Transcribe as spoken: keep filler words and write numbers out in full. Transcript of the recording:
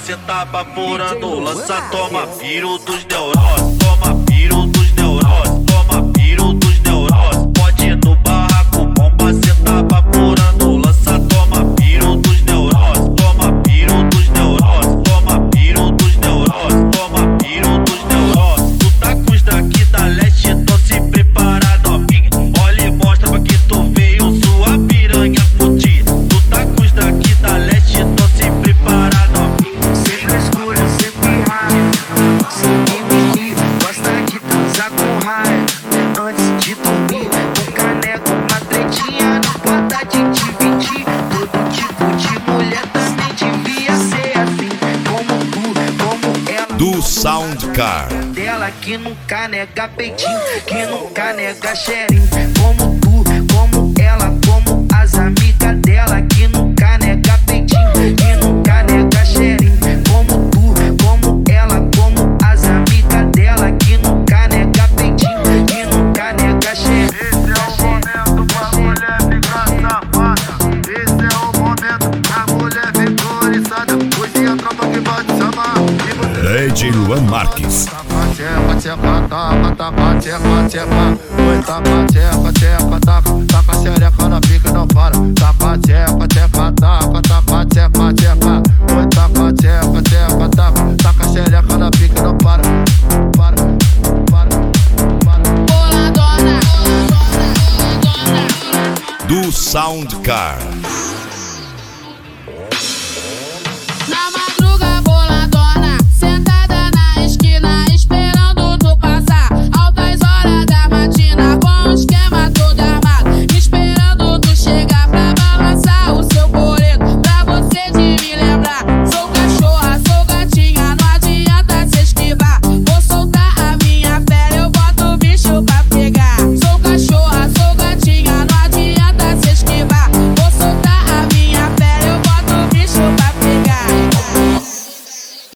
cê tá baforando. Lança, toma piro dos neuroses, toma piro dos neuroses, toma piro dos neuroses. Pode no barraco bomba, cê tá baforando. Lança, toma piro dos neuroses, toma piro dos neuroses, toma piro dos neuroses, toma piro dos neuroses. Tu tá com os daqui da leste, tô se preparado, novinha. Olha e mostra pra que tu veio, sua piranha fudida. Tu tá com os daqui da leste, tô se preparado, novinha. Sempre escuro, sempre raio. Sem mimimi, gosta de transar com raio. Antes de dormir, um caneco, uma tretinha. Não pode de dividir. Todo tipo de mulher também devia ser assim. Como tu, como ela. Do Soundcar. Dela que nunca nega peitinho, que nunca nega cheirinho. Como tu, como ela, como as amigas dela que nunca nega peitinho, que nunca nega cheirinho. Como tu, como ela, como as amigas dela que nunca nega peitinho, que nunca nega cheirinho. Esse é o momento pra mulher vitorizada. Hoje a tropa que vai te chamar. D J Luan Marques. Tcheca, tcheca, taca, taca, tcheca, tcheca. Oi, taca, tcheca, tcheca, taca. Taca xereca na pica e não para. Taca, tcheca, tcheca, taca, taca, tcheca, tcheca. Oi, taca, tcheca, tcheca, taca. Taca xereca na pica e não para. Para, para, para. Do Soundcar.